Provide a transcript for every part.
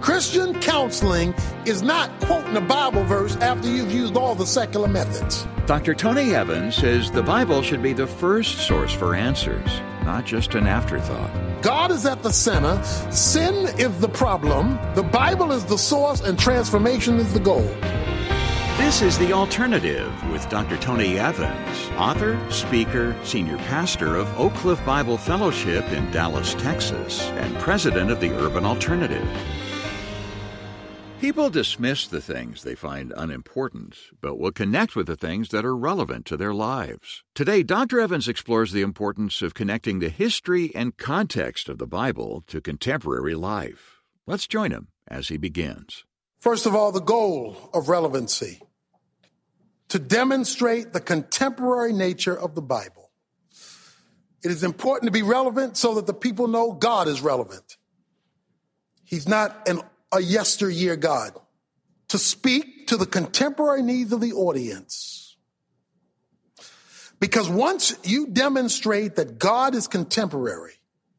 Christian counseling is not quoting a Bible verse after you've used all the secular methods. Dr. Tony Evans says the Bible should be the first source for answers, not just an afterthought. God is at the center. Sin is the problem. The Bible is the source, and transformation is the goal. This is The Alternative with Dr. Tony Evans, author, speaker, senior pastor of Oak Cliff Bible Fellowship in Dallas, Texas, and president of the Urban Alternative. People dismiss the things they find unimportant, but will connect with the things that are relevant to their lives. Today, Dr. Evans explores the importance of connecting the history and context of the Bible to contemporary life. Let's join him as he begins. First of all, the goal of relevancy: to demonstrate the contemporary nature of the Bible. It is important to be relevant so that the people know God is relevant. He's not a yesteryear God. To speak to the contemporary needs of the audience. Because once you demonstrate that God is contemporary,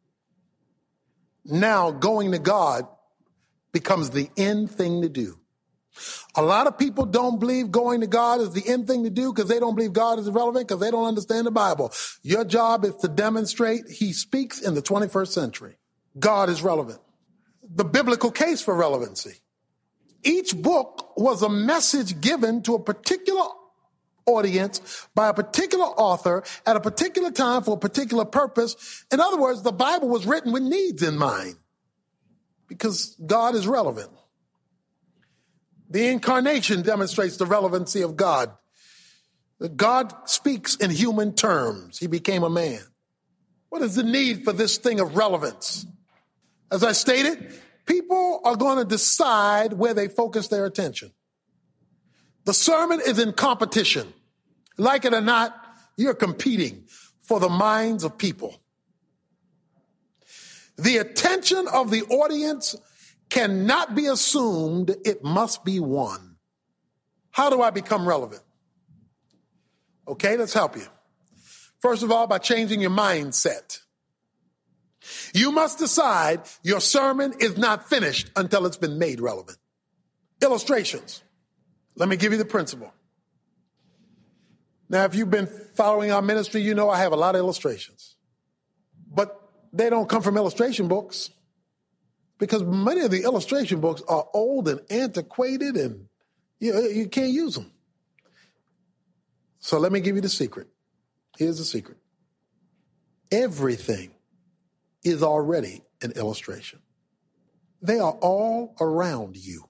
now going to God becomes the end thing to do. A lot of people don't believe going to God is the end thing to do because they don't believe God is relevant, because they don't understand the Bible. Your job is to demonstrate He speaks in the 21st century. God is relevant. The biblical case for relevancy. Each book was a message given to a particular audience by a particular author at a particular time for a particular purpose. In other words, the Bible was written with needs in mind because God is relevant. The incarnation demonstrates the relevancy of God. God speaks in human terms. He became a man. What is the need for this thing of relevance? As I stated, people are going to decide where they focus their attention. The sermon is in competition. Like it or not, you're competing for the minds of people. The attention of the audience cannot be assumed. It must be won. How do I become relevant? Okay, let's help you. First of all, by changing your mindset. You must decide your sermon is not finished until it's been made relevant. Illustrations. Let me give you the principle. Now, if you've been following our ministry, you know I have a lot of illustrations. But they don't come from illustration books, because many of the illustration books are old and antiquated and you can't use them. So let me give you the secret. Here's the secret. Everything is already an illustration. They are all around you.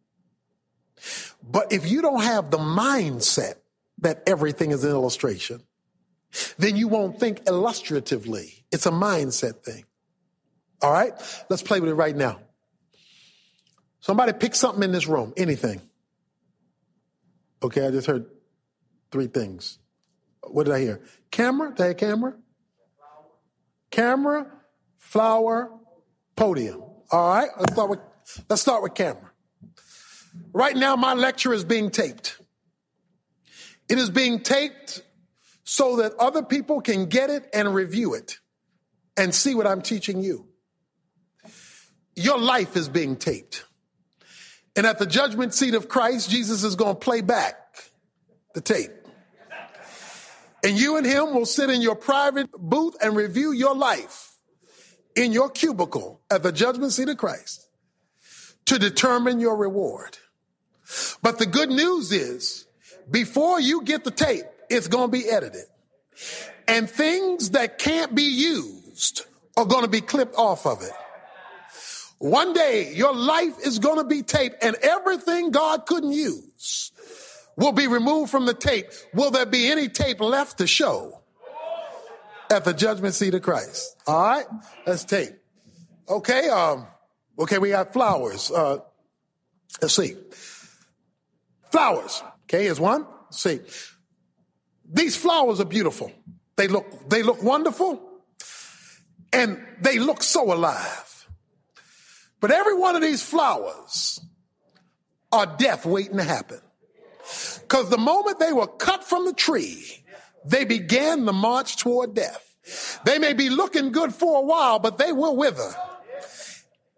But if you don't have the mindset that everything is an illustration, then you won't think illustratively. It's a mindset thing. All right? Let's play with it right now. Somebody pick something in this room, anything. Okay, I just heard 3 things. What did I hear? Camera? Did I hear camera? Camera, flower, podium. All right, let's start with camera. Right now, my lecture is being taped. It is being taped so that other people can get it and review it and see what I'm teaching you. Your life is being taped. And at the judgment seat of Christ, Jesus is going to play back the tape. And you and him will sit in your private booth and review your life in your cubicle at the judgment seat of Christ to determine your reward. But the good news is, before you get the tape, it's going to be edited. And things that can't be used are going to be clipped off of it. One day, your life is going to be taped, and everything God couldn't use will be removed from the tape. Will there be any tape left to show at the judgment seat of Christ? All right, that's tape. Okay, we got flowers. Let's see. Flowers. Okay, here's one. Let's see. These flowers are beautiful. They look wonderful, and they look so alive. But every one of these flowers are death waiting to happen. Because the moment they were cut from the tree, they began the march toward death. They may be looking good for a while, but they will wither.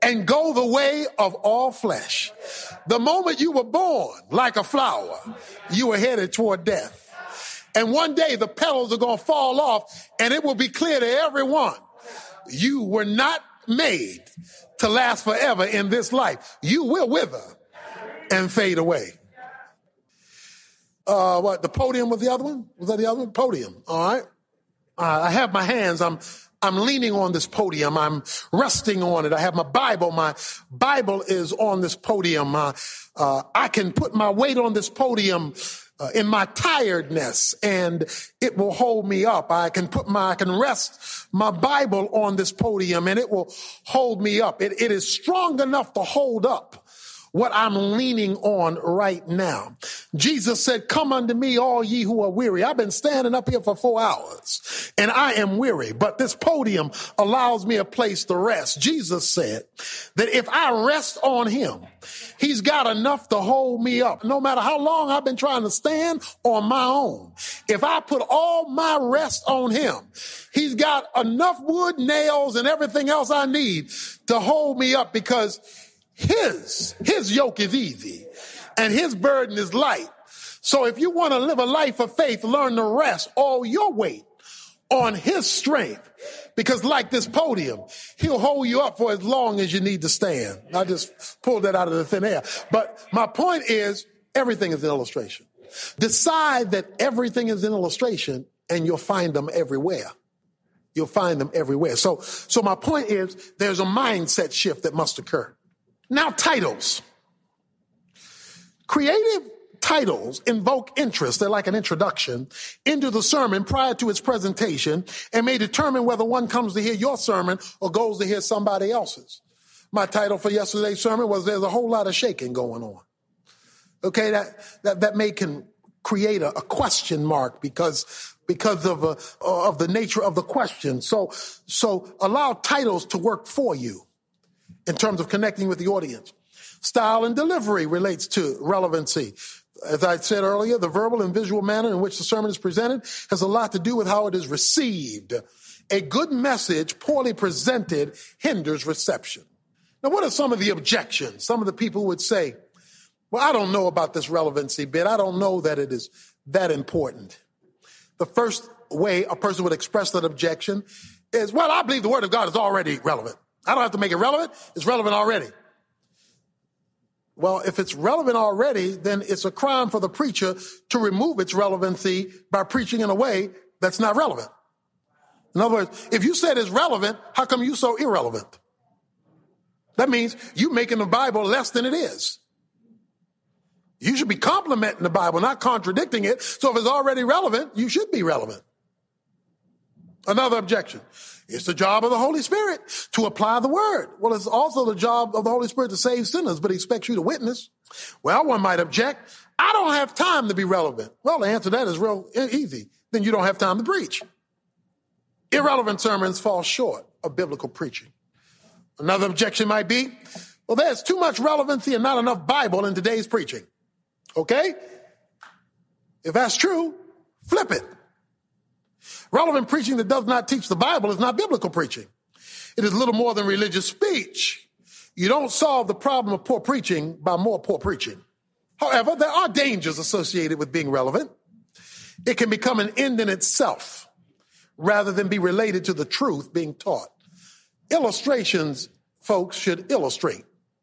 and go the way of all flesh. The moment you were born, like a flower, you were headed toward death. And one day the petals are going to fall off, and it will be clear to everyone, you were not made to last forever in this life. You will wither and fade away. The podium was the other one? Was that the other one? Podium. All right. I have my hands. I'm leaning on this podium. I'm resting on it. I have my Bible. My Bible is on this podium. I can put my weight on this podium in my tiredness, and it will hold me up. I can rest my Bible on this podium, and it will hold me up. It is strong enough to hold up what I'm leaning on right now. Jesus said, come unto me, all ye who are weary. I've been standing up here for 4 hours and I am weary, but this podium allows me a place to rest. Jesus said that if I rest on him, he's got enough to hold me up. No matter how long I've been trying to stand on my own, if I put all my rest on him, he's got enough wood, nails, and everything else I need to hold me up, because his yoke is easy and his burden is light. So if you want to live a life of faith, learn to rest all your weight on his strength, because like this podium, he'll hold you up for as long as you need to stand. I just pulled that out of the thin air. But my point is, everything is an illustration. Decide that everything is an illustration and you'll find them everywhere. You'll find them everywhere. So my point is, there's a mindset shift that must occur. Now, titles. Creative titles invoke interest. They're like an introduction into the sermon prior to its presentation, and may determine whether one comes to hear your sermon or goes to hear somebody else's. My title for yesterday's sermon was "There's a Whole Lot of Shaking Going On." Okay, that can create a question mark because of the nature of the question. So allow titles to work for you in terms of connecting with the audience. Style and delivery relates to relevancy. As I said earlier, the verbal and visual manner in which the sermon is presented has a lot to do with how it is received. A good message poorly presented hinders reception. Now, what are some of the objections? Some of the people would say, well, I don't know about this relevancy bit. I don't know that it is that important. The first way a person would express that objection is, well, I believe the word of God is already relevant. I don't have to make it relevant. It's relevant already. Well, if it's relevant already, then it's a crime for the preacher to remove its relevancy by preaching in a way that's not relevant. In other words, if you said it's relevant, how come you so irrelevant? That means you making the Bible less than it is. You should be complimenting the Bible, not contradicting it. So if it's already relevant, you should be relevant. Another objection. It's the job of the Holy Spirit to apply the word. Well, it's also the job of the Holy Spirit to save sinners, but he expects you to witness. Well, one might object, I don't have time to be relevant. Well, the answer to that is real easy. Then you don't have time to preach. Irrelevant sermons fall short of biblical preaching. Another objection might be, well, there's too much relevancy and not enough Bible in today's preaching. Okay? If that's true, flip it. Relevant preaching that does not teach the Bible is not biblical preaching. It is little more than religious speech. You don't solve the problem of poor preaching by more poor preaching. However, there are dangers associated with being relevant. It can become an end in itself rather than be related to the truth being taught. Illustrations, folks, should illustrate.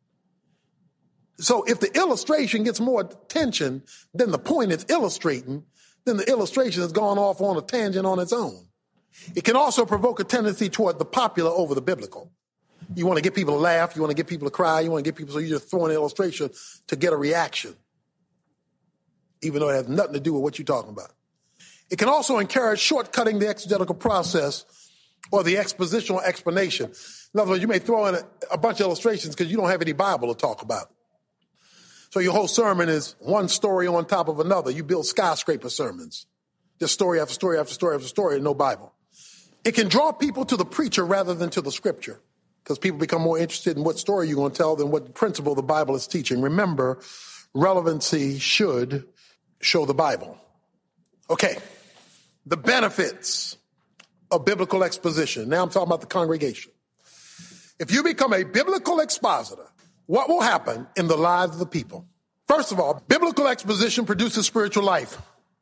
So if the illustration gets more attention than the point it's illustrating, then the illustration has gone off on a tangent on its own. It can also provoke a tendency toward the popular over the biblical. You want to get people to laugh, you want to get people to cry, you want to get people, so you just throw an illustration to get a reaction, even though it has nothing to do with what you're talking about. It can also encourage shortcutting the exegetical process or the expositional explanation. In other words, you may throw in a bunch of illustrations because you don't have any Bible to talk about. So your whole sermon is one story on top of another. You build skyscraper sermons. Just story after story after story after story and no Bible. It can draw people to the preacher rather than to the scripture, because people become more interested in what story you're going to tell than what principle the Bible is teaching. Remember, relevancy should show the Bible. Okay, the benefits of biblical exposition. Now I'm talking about the congregation. If you become a biblical expositor, what will happen in the lives of the people? First of all, biblical exposition produces spiritual life.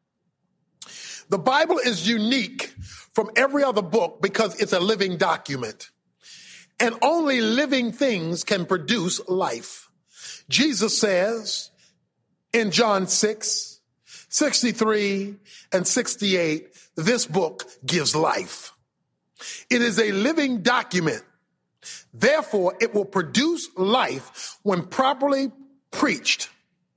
The Bible is unique from every other book because it's a living document. And only living things can produce life. Jesus says in John 6, 63 and 68, this book gives life. It is a living document. Therefore, it will produce life when properly preached.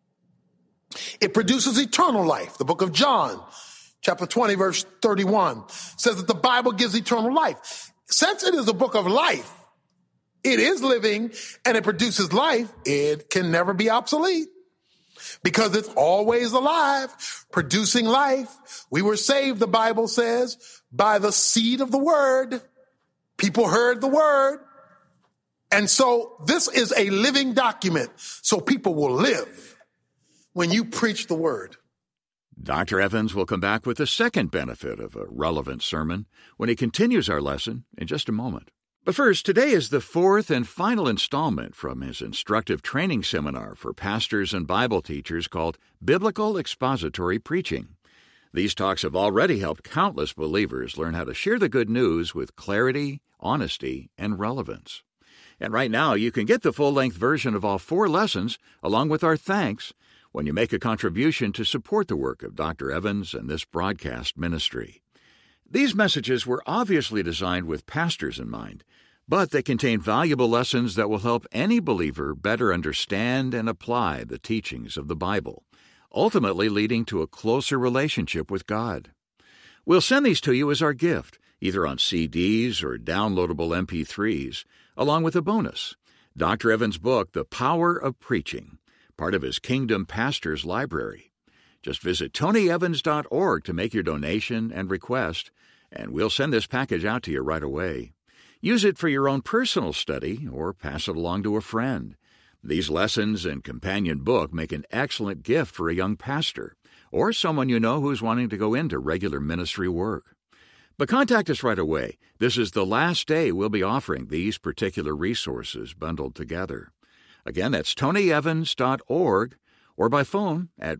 It produces eternal life. The book of John, chapter 20, verse 31, says that the Bible gives eternal life. Since it is a book of life, it is living and it produces life, it can never be obsolete because it's always alive, producing life. We were saved, the Bible says, by the seed of the word. People heard the word. And so this is a living document, so people will live when you preach the word. Dr. Evans will come back with the second benefit of a relevant sermon when he continues our lesson in just a moment. But first, today is the fourth and final installment from his instructive training seminar for pastors and Bible teachers called Biblical Expository Preaching. These talks have already helped countless believers learn how to share the good news with clarity, honesty, and relevance. And right now, you can get the full-length version of all 4 lessons, along with our thanks, when you make a contribution to support the work of Dr. Evans and this broadcast ministry. These messages were obviously designed with pastors in mind, but they contain valuable lessons that will help any believer better understand and apply the teachings of the Bible, ultimately leading to a closer relationship with God. We'll send these to you as our gift, either on CDs or downloadable MP3s, along with a bonus, Dr. Evans' book, The Power of Preaching, part of his Kingdom Pastors Library. Just visit tonyevans.org to make your donation and request, and we'll send this package out to you right away. Use it for your own personal study or pass it along to a friend. These lessons and companion book make an excellent gift for a young pastor or someone you know who's wanting to go into regular ministry work. But contact us right away. This is the last day we'll be offering these particular resources bundled together. Again, that's tonyevans.org or by phone at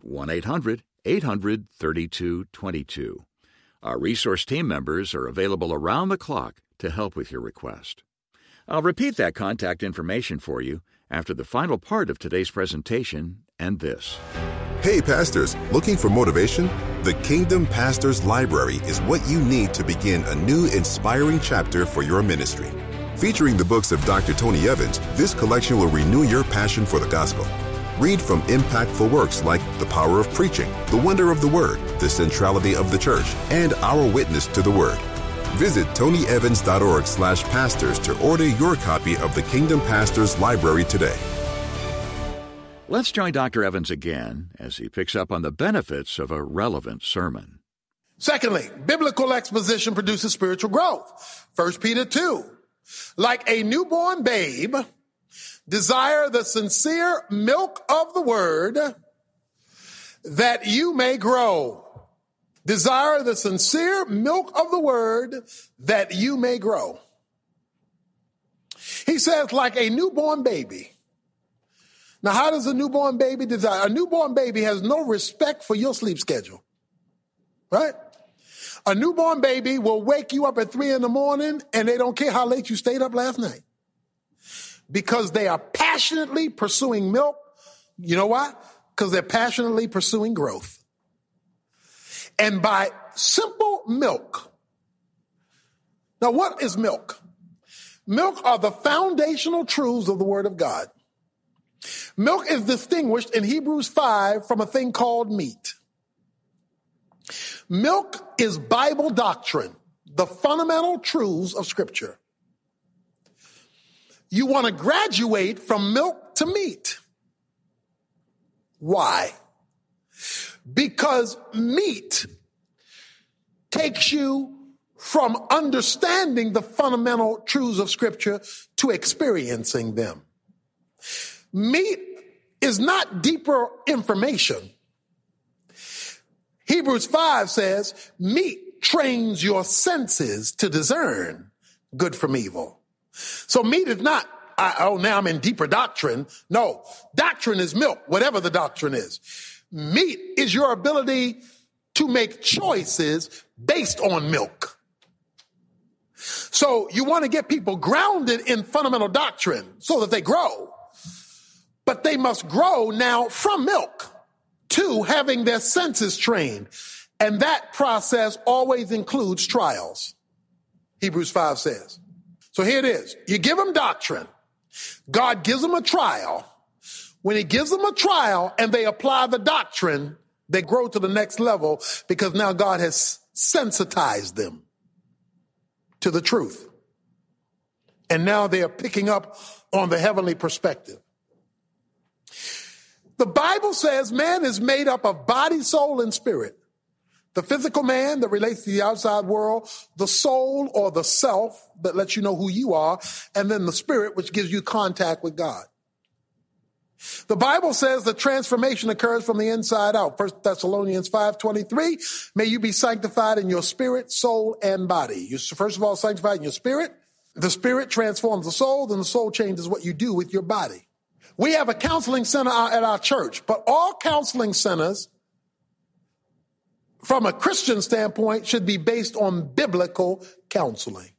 1-800-800-3222. Our resource team members are available around the clock to help with your request. I'll repeat that contact information for you after the final part of today's presentation and this. Hey pastors, looking for motivation? The Kingdom Pastors Library is what you need to begin a new inspiring chapter for your ministry. Featuring the books of Dr. Tony Evans, this collection will renew your passion for the gospel. Read from impactful works like The Power of Preaching, The Wonder of the Word, The Centrality of the Church, and Our Witness to the Word. Visit tonyevans.org/pastors to order your copy of the Kingdom Pastors Library today. Let's join Dr. Evans again as he picks up on the benefits of a relevant sermon. Secondly, biblical exposition produces spiritual growth. 1 Peter 2. Like a newborn babe, desire the sincere milk of the word that you may grow. Desire the sincere milk of the word that you may grow. He says, like a newborn baby. Now, how does a newborn baby desire? A newborn baby has no respect for your sleep schedule, right? A newborn baby will wake you up at 3 a.m. and they don't care how late you stayed up last night because they are passionately pursuing milk. You know why? Because they're passionately pursuing growth. And by simple milk. Now, what is milk? Milk are the foundational truths of the Word of God. Milk is distinguished in Hebrews 5 from a thing called meat. Milk is Bible doctrine, the fundamental truths of Scripture. You want to graduate from milk to meat. Why? Because meat takes you from understanding the fundamental truths of Scripture to experiencing them. Meat is not deeper information. Hebrews 5 says, meat trains your senses to discern good from evil. So meat is not, now I'm in deeper doctrine. No, doctrine is milk, whatever the doctrine is. Meat is your ability to make choices based on milk. So you want to get people grounded in fundamental doctrine so that they grow. But they must grow now from milk to having their senses trained. And that process always includes trials. Hebrews 5 says. So here it is. You give them doctrine. God gives them a trial. When he gives them a trial and they apply the doctrine, they grow to the next level because now God has sensitized them to the truth. And now they are picking up on the heavenly perspective. The Bible says man is made up of body, soul, and spirit. The physical man that relates to the outside world, the soul or the self that lets you know who you are, and then the spirit, which gives you contact with God. The Bible says the transformation occurs from the inside out. 1 Thessalonians 5:23, may you be sanctified in your spirit, soul, and body. You're first of all sanctified in your spirit. The spirit transforms the soul, then the soul changes what you do with your body. We have a counseling center at our church, but all counseling centers, from a Christian standpoint, should be based on biblical counseling.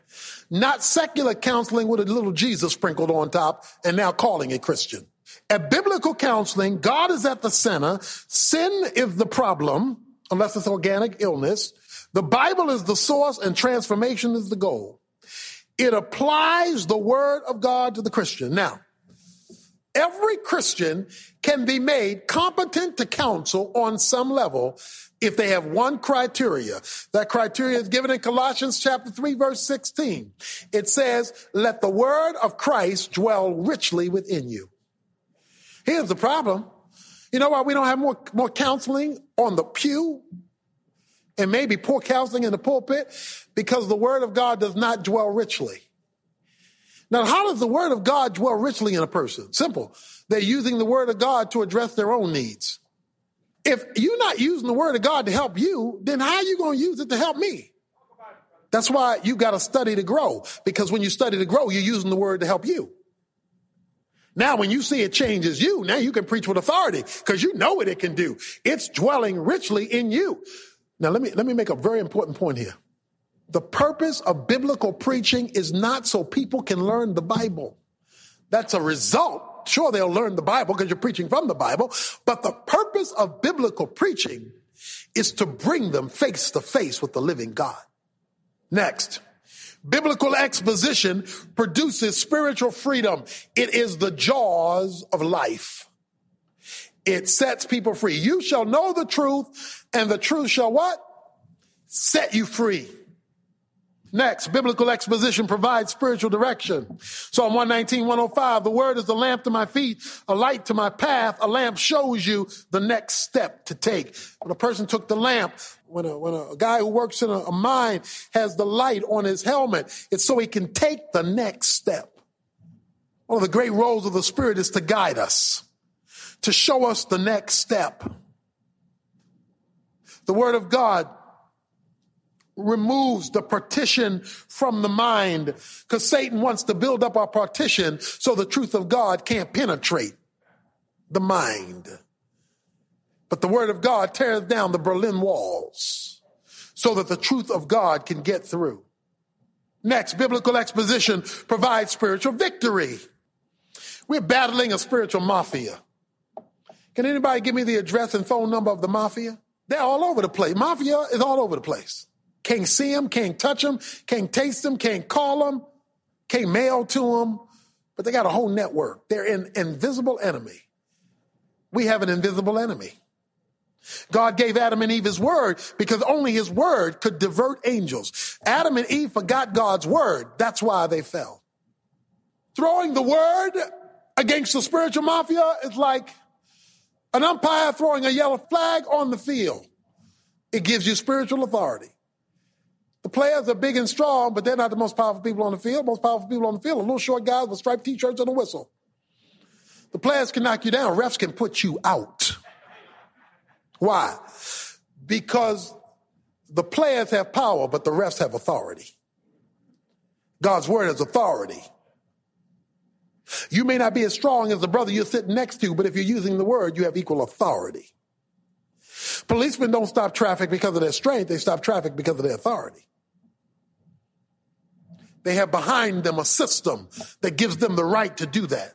Not secular counseling with a little Jesus sprinkled on top and now calling it Christian. At biblical counseling, God is at the center. Sin is the problem, unless it's organic illness. The Bible is the source and transformation is the goal. It applies the word of God to the Christian. Now, every Christian can be made competent to counsel on some level if they have one criteria. That criteria is given in Colossians chapter 3, verse 16. It says, let the word of Christ dwell richly within you. Here's the problem. You know why we don't have more counseling on the pew and maybe poor counseling in the pulpit? Because the word of God does not dwell richly. Now, how does the word of God dwell richly in a person? Simple. They're using the word of God to address their own needs. If you're not using the word of God to help you, then how are you going to use it to help me? That's why you got to study to grow. Because when you study to grow, you're using the word to help you. Now, when you see it changes you, now you can preach with authority because you know what it can do. It's dwelling richly in you. Now, let me make a very important point here. The purpose of biblical preaching is not so people can learn the Bible. That's a result. Sure, they'll learn the Bible because you're preaching from the Bible. But the purpose of biblical preaching is to bring them face to face with the living God. Next, biblical exposition produces spiritual freedom. It is the jaws of life. It sets people free. You shall know the truth, and the truth shall what? Set you free. Next, biblical exposition provides spiritual direction. Psalm 119:105, the word is the lamp to my feet, a light to my path. A lamp shows you the next step to take. When a person took the lamp, when a guy who works in a mine has the light on his helmet, it's so he can take the next step. One of the great roles of the Spirit is to guide us, to show us the next step. The word of God removes the partition from the mind because Satan wants to build up our partition so the truth of God can't penetrate the mind. But the word of God tears down the Berlin walls so that the truth of God can get through. Next, biblical exposition provides spiritual victory. We're battling a spiritual mafia. Can anybody give me the address and phone number of the mafia? They're all over the place. Mafia is all over the place. Can't see them, can't touch them, can't taste them, can't call them, can't mail to them, but they got a whole network. They're an invisible enemy. We have an invisible enemy. God gave Adam and Eve his word because only his word could divert angels. Adam and Eve forgot God's word. That's why they fell. Throwing the word against the spiritual mafia is like an umpire throwing a yellow flag on the field. It gives you spiritual authority. The players are big and strong, but they're not the most powerful people on the field. Most powerful people on the field are little short guys with striped T-shirts and a whistle. The players can knock you down. Refs can put you out. Why? Because the players have power, but the refs have authority. God's word has authority. You may not be as strong as the brother you're sitting next to, but if you're using the word, you have equal authority. Policemen don't stop traffic because of their strength. They stop traffic because of their authority. They have behind them a system that gives them the right to do that.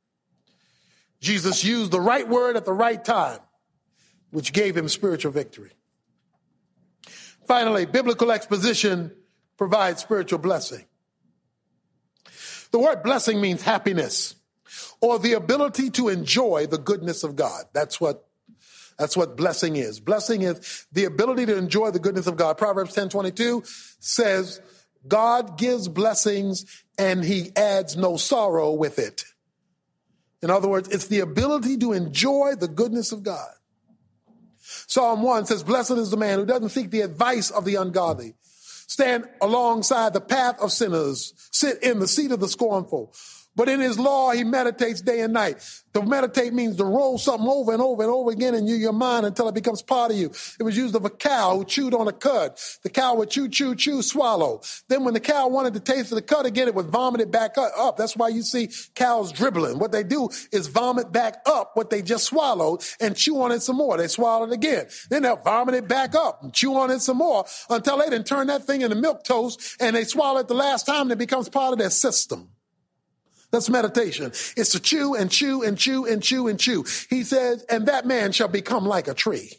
Jesus used the right word at the right time, which gave him spiritual victory. Finally, biblical exposition provides spiritual blessing. The word blessing means happiness or the ability to enjoy the goodness of God. That's what blessing is. Blessing is the ability to enjoy the goodness of God. Proverbs 10:22 says, God gives blessings and he adds no sorrow with it. In other words, it's the ability to enjoy the goodness of God. Psalm 1 says, blessed is the man who doesn't seek the advice of the ungodly, stand alongside the path of sinners, sit in the seat of the scornful. But in his law, he meditates day and night. To meditate means to roll something over and over and over again in your mind until it becomes part of you. It was used of a cow who chewed on a cud. The cow would chew, swallow. Then when the cow wanted to taste of the cud again, it would vomit it back up. That's why you see cows dribbling. What they do is vomit back up what they just swallowed and chew on it some more. They swallow it again. Then they'll vomit it back up and chew on it some more until they didn't turn that thing into milquetoast and they swallow it the last time and it becomes part of their system. That's meditation. It's to chew and chew and chew and chew and chew. He says, and that man shall become like a tree.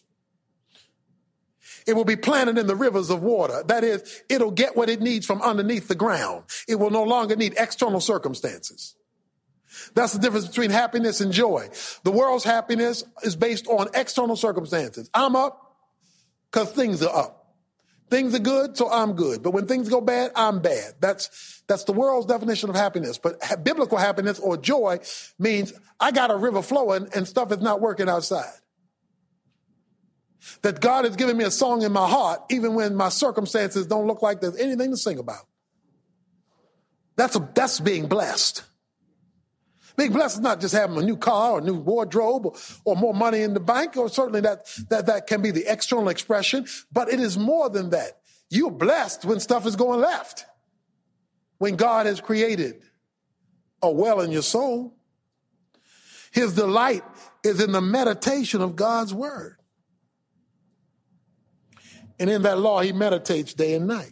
It will be planted in the rivers of water. That is, it'll get what it needs from underneath the ground. It will no longer need external circumstances. That's the difference between happiness and joy. The world's happiness is based on external circumstances. I'm up because things are up. Things are good, so I'm good. But when things go bad, I'm bad. That's the world's definition of happiness. But biblical happiness or joy means I got a river flowing and stuff is not working outside. That God has given me a song in my heart, even when my circumstances don't look like there's anything to sing about. That's being blessed. Being blessed is not just having a new car or a new wardrobe or more money in the bank, or certainly that can be the external expression, but it is more than that. You're blessed when stuff is going left, when God has created a well in your soul. His delight is in the meditation of God's word. And in that law, he meditates day and night.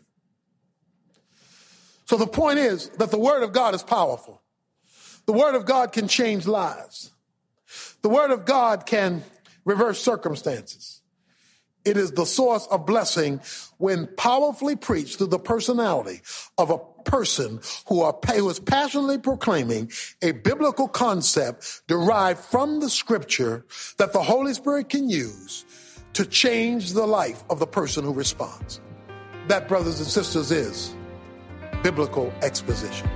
So the point is that the word of God is powerful. The word of God can change lives. The word of God can reverse circumstances. It is the source of blessing when powerfully preached through the personality of a person who is passionately proclaiming a biblical concept derived from the scripture that the Holy Spirit can use to change the life of the person who responds. That, brothers and sisters, is biblical exposition.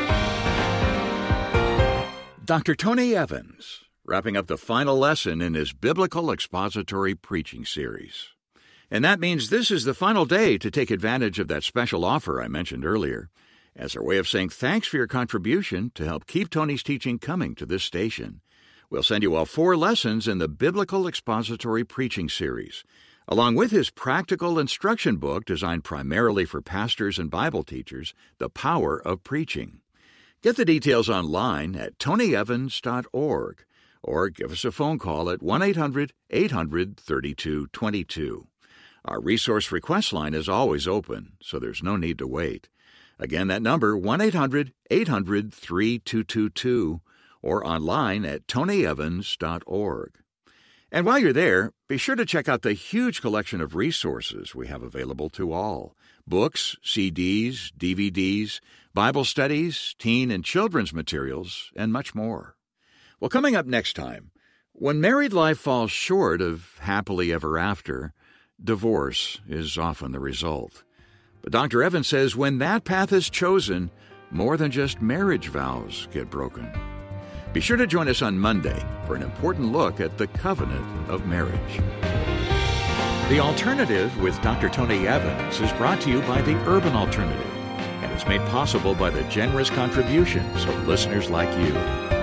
Dr. Tony Evans, wrapping up the final lesson in his Biblical Expository Preaching Series. And that means this is the final day to take advantage of that special offer I mentioned earlier, as our way of saying thanks for your contribution to help keep Tony's teaching coming to this station. We'll send you all 4 lessons in the Biblical Expository Preaching Series, along with his practical instruction book designed primarily for pastors and Bible teachers, The Power of Preaching. Get the details online at tonyevans.org or give us a phone call at 1-800-800-3222. Our resource request line is always open, so there's no need to wait. Again, that number, 1-800-800-3222, or online at tonyevans.org. And while you're there, be sure to check out the huge collection of resources we have available to all. Books, CDs, DVDs, Bible studies, teen and children's materials, and much more. Well, coming up next time, when married life falls short of happily ever after, divorce is often the result. But Dr. Evans says when that path is chosen, more than just marriage vows get broken. Be sure to join us on Monday for an important look at the covenant of marriage. The Alternative with Dr. Tony Evans is brought to you by the Urban Alternative and is made possible by the generous contributions of listeners like you.